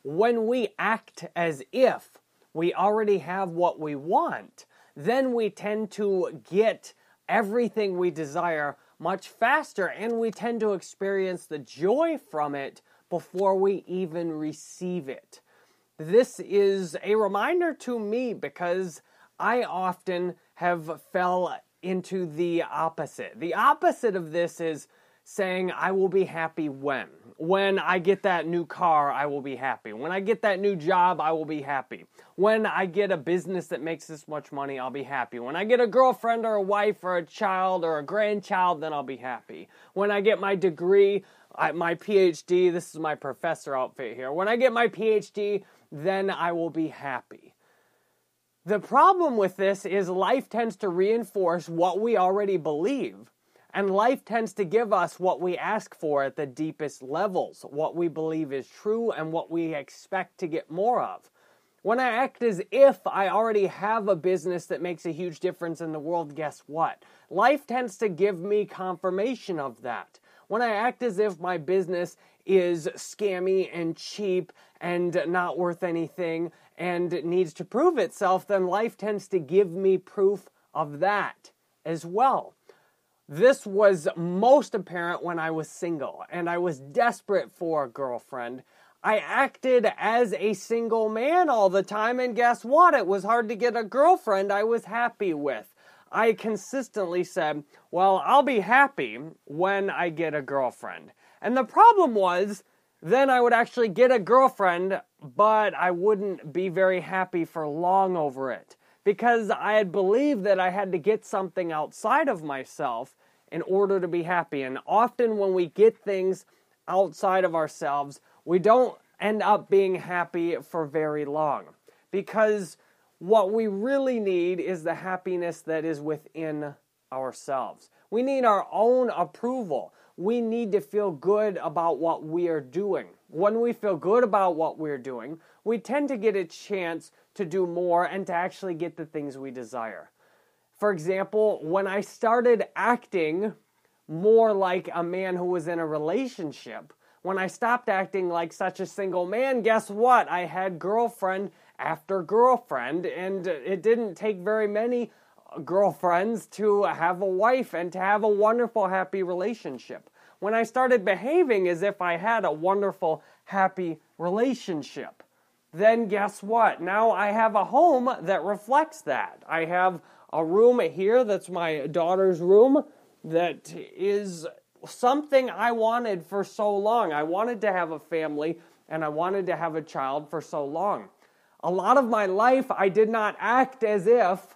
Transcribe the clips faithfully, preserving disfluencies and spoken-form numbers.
when we act as if we already have what we want, then we tend to get everything we desire much faster, and we tend to experience the joy from it before we even receive it. This is a reminder to me because I often have fell into the opposite. The opposite of this is saying, I will be happy when. When I get that new car, I will be happy. When I get that new job, I will be happy. When I get a business that makes this much money, I'll be happy. When I get a girlfriend or a wife or a child or a grandchild, then I'll be happy. When I get my degree, I, my P H D, this is my professor outfit here. When I get my P H D, then I will be happy. The problem with this is life tends to reinforce what we already believe. And life tends to give us what we ask for at the deepest levels, what we believe is true and what we expect to get more of. When I act as if I already have a business that makes a huge difference in the world, guess what? Life tends to give me confirmation of that. When I act as if my business is scammy and cheap and not worth anything and needs to prove itself, then life tends to give me proof of that as well. This was most apparent when I was single and I was desperate for a girlfriend. I acted as a single man all the time, and guess what? It was hard to get a girlfriend I was happy with. I consistently said, well, I'll be happy when I get a girlfriend. And the problem was, then I would actually get a girlfriend, but I wouldn't be very happy for long over it. Because I had believed that I had to get something outside of myself in order to be happy. And often when we get things outside of ourselves, we don't end up being happy for very long. Because what we really need is the happiness that is within ourselves. We need our own approval. We need to feel good about what we are doing. When we feel good about what we're doing, we tend to get a chance to do more and to actually get the things we desire. For example, when I started acting more like a man who was in a relationship, when I stopped acting like such a single man, guess what? I had girlfriend after girlfriend, and it didn't take very many girlfriends to have a wife and to have a wonderful, happy relationship. When I started behaving as if I had a wonderful, happy relationship, then guess what? Now I have a home that reflects that. I have a room here that's my daughter's room that is something I wanted for so long. I wanted to have a family and I wanted to have a child for so long. A lot of my life I did not act as if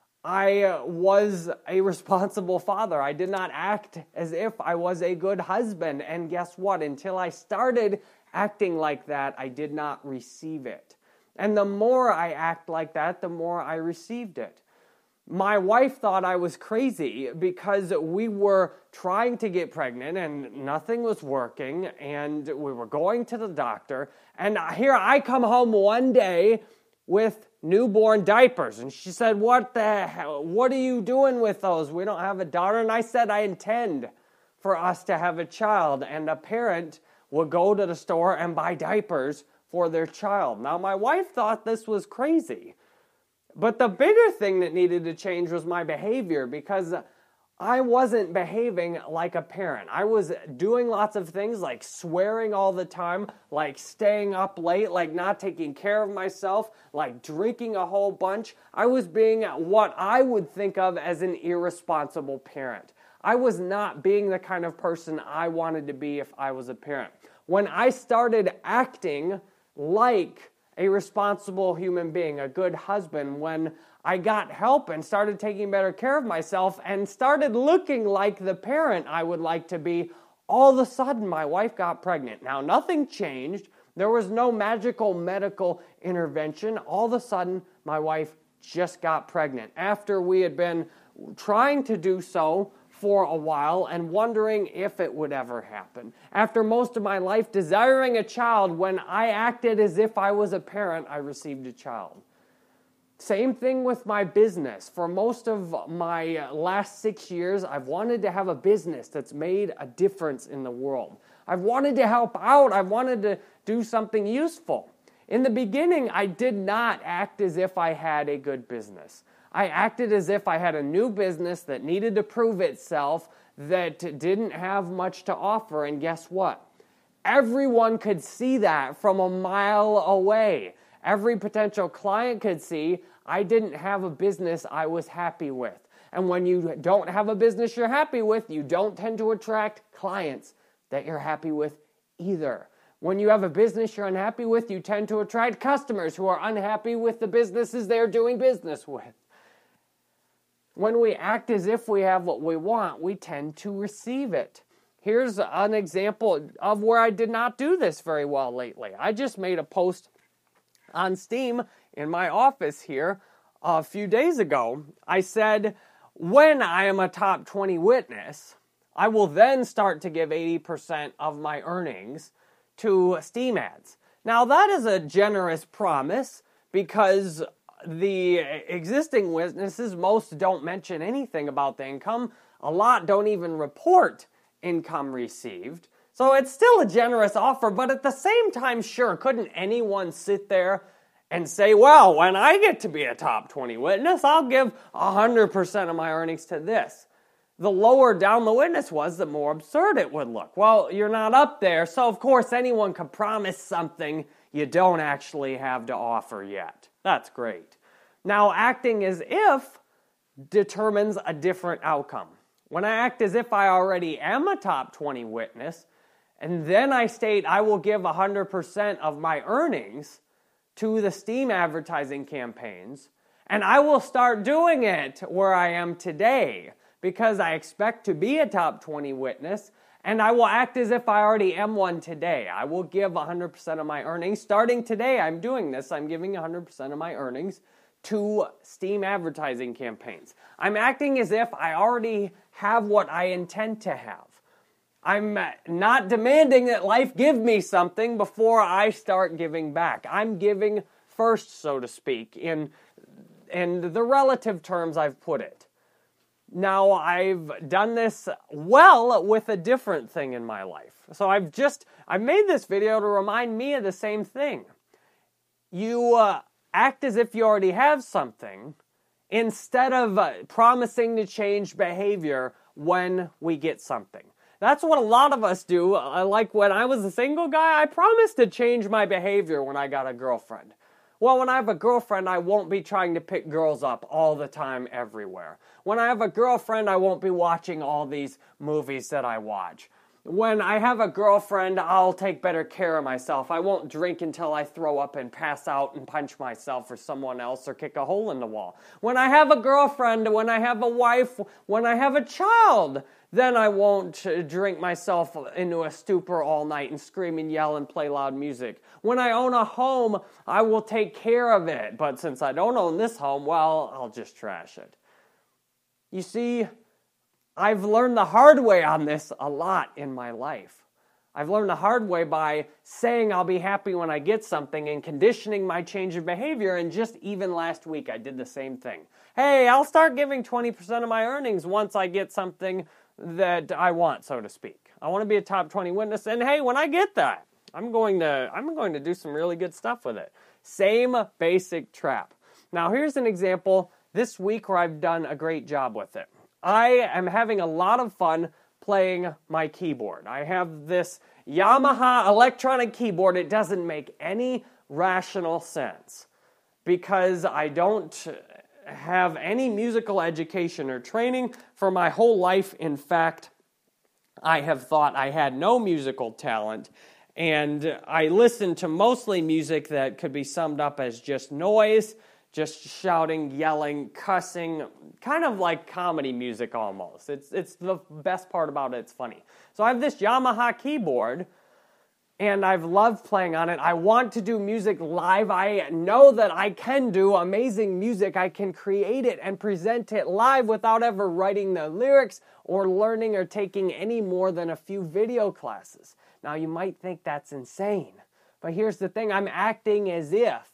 I was a responsible father. I did not act as if I was a good husband. And guess what? Until I started acting like that, I did not receive it. And the more I act like that, the more I received it. My wife thought I was crazy because we were trying to get pregnant and nothing was working and we were going to the doctor. And here I come home one day with newborn diapers. And she said, what the hell? What are you doing with those? We don't have a daughter. And I said, I intend for us to have a child. And a parent will go to the store and buy diapers for their child. Now, my wife thought this was crazy. But the bigger thing that needed to change was my behavior, because I wasn't behaving like a parent. I was doing lots of things like swearing all the time, like staying up late, like not taking care of myself, like drinking a whole bunch. I was being what I would think of as an irresponsible parent. I was not being the kind of person I wanted to be if I was a parent. When I started acting like a responsible human being, a good husband, when I got help and started taking better care of myself and started looking like the parent I would like to be, all of a sudden my wife got pregnant. Now, nothing changed. There was no magical medical intervention. All of a sudden, my wife just got pregnant after we had been trying to do so for a while and wondering if it would ever happen. After most of my life desiring a child, when I acted as if I was a parent, I received a child. Same thing with my business. For most of my last six years, I've wanted to have a business that's made a difference in the world. I've wanted to help out. I've wanted to do something useful. In the beginning, I did not act as if I had a good business. I acted as if I had a new business that needed to prove itself, that didn't have much to offer, and guess what? Everyone could see that from a mile away. Every potential client could see I didn't have a business I was happy with. And when you don't have a business you're happy with, you don't tend to attract clients that you're happy with either. When you have a business you're unhappy with, you tend to attract customers who are unhappy with the businesses they're doing business with. When we act as if we have what we want, we tend to receive it. Here's an example of where I did not do this very well lately. I just made a post on Steam in my office here a few days ago. I said, when I am a top twenty witness, I will then start to give eighty percent of my earnings to Steam ads. Now that is a generous promise because the existing witnesses, most don't mention anything about the income. A lot don't even report income received. So it's still a generous offer, but at the same time, sure, couldn't anyone sit there and say, well, when I get to be a top twenty witness, I'll give one hundred percent of my earnings to this. The lower down the witness was, the more absurd it would look. Well, you're not up there, so of course anyone could promise something you don't actually have to offer yet. That's great. Now, acting as if determines a different outcome. When I act as if I already am a top twenty witness, and then I state I will give one hundred percent of my earnings to the Steam advertising campaigns, and I will start doing it where I am today because I expect to be a top twenty witness, and I will act as if I already am one today. I will give one hundred percent of my earnings. Starting today, I'm doing this. I'm giving one hundred percent of my earnings to Steam advertising campaigns. I'm acting as if I already have what I intend to have. I'm not demanding that life give me something before I start giving back. I'm giving first, so to speak, in, in the relative terms I've put it. Now, I've done this well with a different thing in my life. So I've just, I've made this video to remind me of the same thing. You uh, act as if you already have something instead of uh, promising to change behavior when we get something. That's what a lot of us do. Uh, like when I was a single guy, I promised to change my behavior when I got a girlfriend. Well, when I have a girlfriend, I won't be trying to pick girls up all the time everywhere. When I have a girlfriend, I won't be watching all these movies that I watch. When I have a girlfriend, I'll take better care of myself. I won't drink until I throw up and pass out and punch myself or someone else or kick a hole in the wall. When I have a girlfriend, when I have a wife, when I have a child, then I won't drink myself into a stupor all night and scream and yell and play loud music. When I own a home, I will take care of it. But since I don't own this home, well, I'll just trash it. You see, I've learned the hard way on this a lot in my life. I've learned the hard way by saying I'll be happy when I get something and conditioning my change of behavior, and just even last week I did the same thing. Hey, I'll start giving twenty percent of my earnings once I get something that I want, so to speak. I want to be a top twenty witness, and hey, when I get that, I'm going to I'm going to do some really good stuff with it. Same basic trap. Now, here's an example this week where I've done a great job with it. I am having a lot of fun playing my keyboard. I have this Yamaha electronic keyboard. It doesn't make any rational sense because I don't have any musical education or training for my whole life. In fact, I have thought I had no musical talent, and I listened to mostly music that could be summed up as just noise, just shouting, yelling, cussing, kind of like comedy music almost. It's it's the best part about it, it's funny. So I have this Yamaha keyboard, and I've loved playing on it. I want to do music live. I know that I can do amazing music. I can create it and present it live without ever writing the lyrics or learning or taking any more than a few video classes. Now, you might think that's insane, but here's the thing. I'm acting as if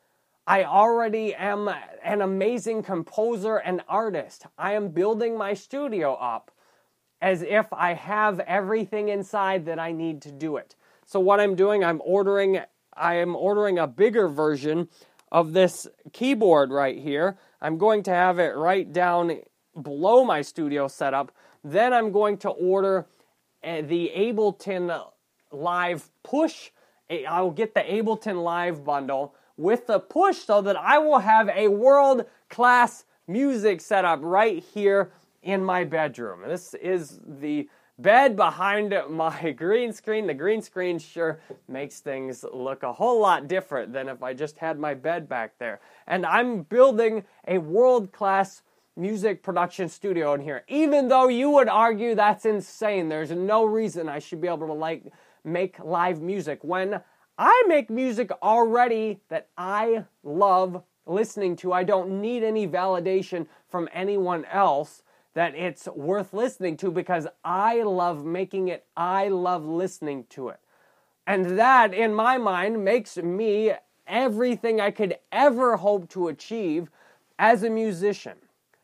I already am an amazing composer and artist. I am building my studio up as if I have everything inside that I need to do it. So what I'm doing, I'm ordering I am ordering a bigger version of this keyboard right here. I'm going to have it right down below my studio setup. Then I'm going to order uh, the Ableton Live Push. I will get the Ableton Live bundle with the Push so that I will have a world-class music setup right here in my bedroom. This is the bed behind my green screen. The green screen sure makes things look a whole lot different than if I just had my bed back there. And I'm building a world-class music production studio in here. Even though you would argue that's insane, there's no reason I should be able to like make live music when I make music already that I love listening to. I don't need any validation from anyone else that it's worth listening to because I love making it. I love listening to it. And that, in my mind, makes me everything I could ever hope to achieve as a musician.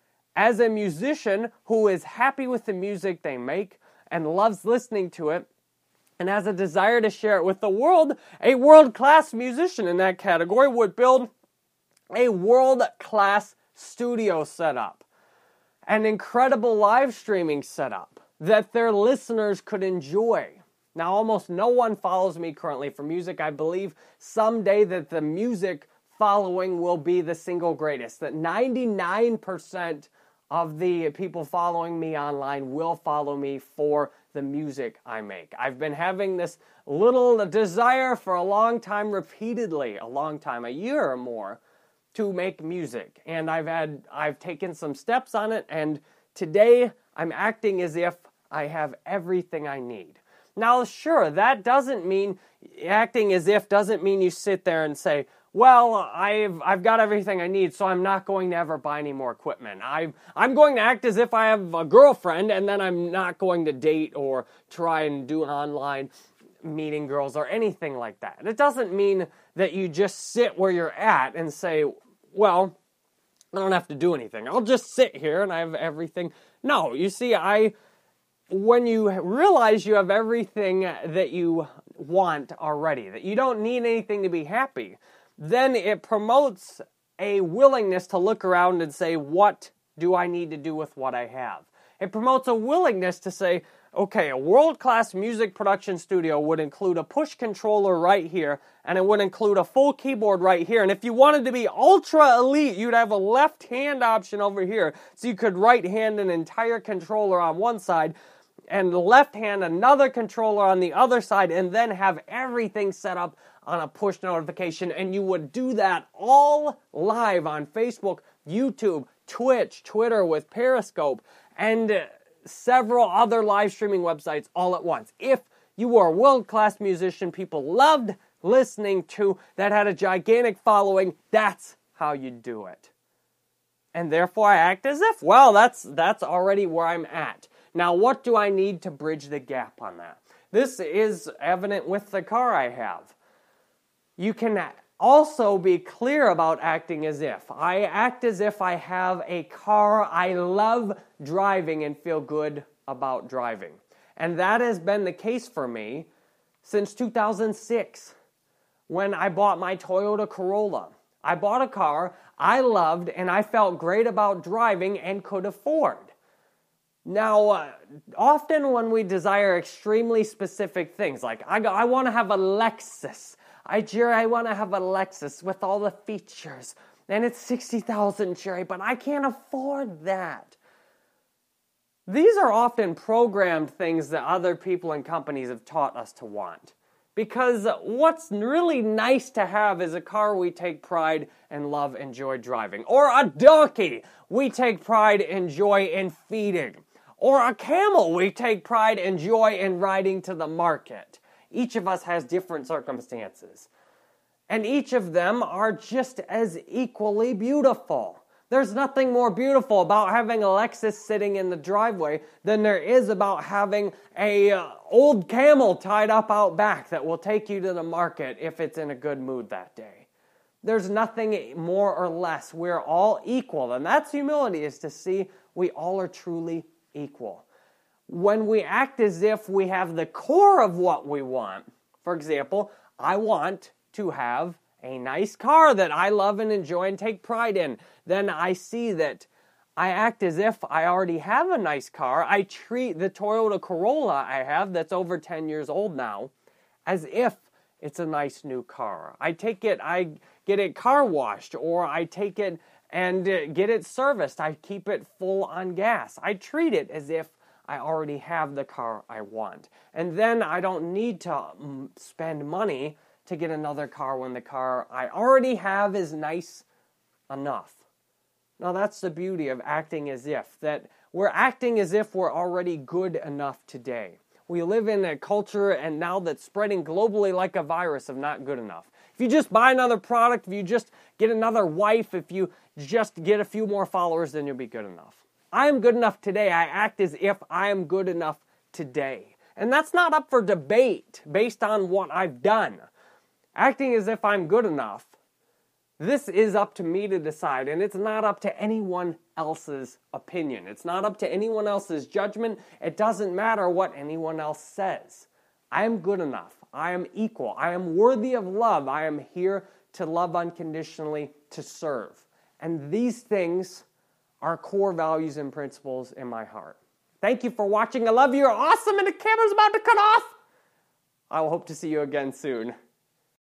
As a musician who is happy with the music they make and loves listening to it, and has a desire to share it with the world, a world-class musician in that category would build a world-class studio setup, an incredible live streaming setup that their listeners could enjoy. Now, almost no one follows me currently for music. I believe someday that the music following will be the single greatest, that ninety-nine percent of the people following me online will follow me for the music I make. I've been having this little desire for a long time, repeatedly, a long time, a year or more, to make music. And I've had, I've taken some steps on it, and today I'm acting as if I have everything I need. Now, sure, that doesn't mean, acting as if doesn't mean you sit there and say, well, I've I've got everything I need, so I'm not going to ever buy any more equipment. I I'm going to act as if I have a girlfriend, and then I'm not going to date or try and do an online meeting girls or anything like that. It doesn't mean that you just sit where you're at and say, well, I don't have to do anything. I'll just sit here and I have everything. No, you see, I when you realize you have everything that you want already, that you don't need anything to be happy, then it promotes a willingness to look around and say, what do I need to do with what I have? It promotes a willingness to say, okay, a world-class music production studio would include a push controller right here, and it would include a full keyboard right here. And if you wanted to be ultra elite, you'd have a left-hand option over here, so you could right-hand an entire controller on one side, and left-hand another controller on the other side, and then have everything set up on a push notification, and you would do that all live on Facebook, YouTube, Twitch, Twitter with Periscope, and uh, several other live streaming websites all at once. If you were a world-class musician people loved listening to, that had a gigantic following, that's how you do it. And therefore I act as if, well, that's that's already where I'm at. Now, what do I need to bridge the gap on that? This is evident with the car I have. You can also be clear about acting as if. I act as if I have a car I love driving and feel good about driving. And that has been the case for me since two thousand six, when I bought my Toyota Corolla. I bought a car I loved and I felt great about driving and could afford. Now, uh, often when we desire extremely specific things, like I, I want to have a Lexus, I, Jerry, I want to have a Lexus with all the features, and it's sixty thousand dollars, Jerry, but I can't afford that. These are often programmed things that other people and companies have taught us to want. Because what's really nice to have is a car we take pride and love, enjoy driving. Or a donkey we take pride and joy in feeding. Or a camel we take pride and joy in riding to the market. Each of us has different circumstances. And each of them are just as equally beautiful. There's nothing more beautiful about having a Lexus sitting in the driveway than there is about having a uh, old camel tied up out back that will take you to the market if it's in a good mood that day. There's nothing more or less. We're all equal. And that's humility, is to see we all are truly equal. When we act as if we have the core of what we want, for example, I want to have a nice car that I love and enjoy and take pride in. Then I see that I act as if I already have a nice car. I treat the Toyota Corolla I have, that's over ten years old now, as if it's a nice new car. I take it, I get it car washed, or I take it and get it serviced. I keep it full on gas. I treat it as if I already have the car I want. And then I don't need to spend money to get another car when the car I already have is nice enough. Now that's the beauty of acting as if, that we're acting as if we're already good enough today. We live in a culture and now that's spreading globally like a virus of not good enough. If you just buy another product, if you just get another wife, if you just get a few more followers, then you'll be good enough. I am good enough today. I act as if I am good enough today. And that's not up for debate based on what I've done. Acting as if I'm good enough, this is up to me to decide, and it's not up to anyone else's opinion. It's not up to anyone else's judgment. It doesn't matter what anyone else says. I am good enough. I am equal. I am worthy of love. I am here to love unconditionally, to serve. And these things are core values and principles in my heart. Thank you for watching. I love you. You're awesome, and the camera's about to cut off. I will hope to see you again soon.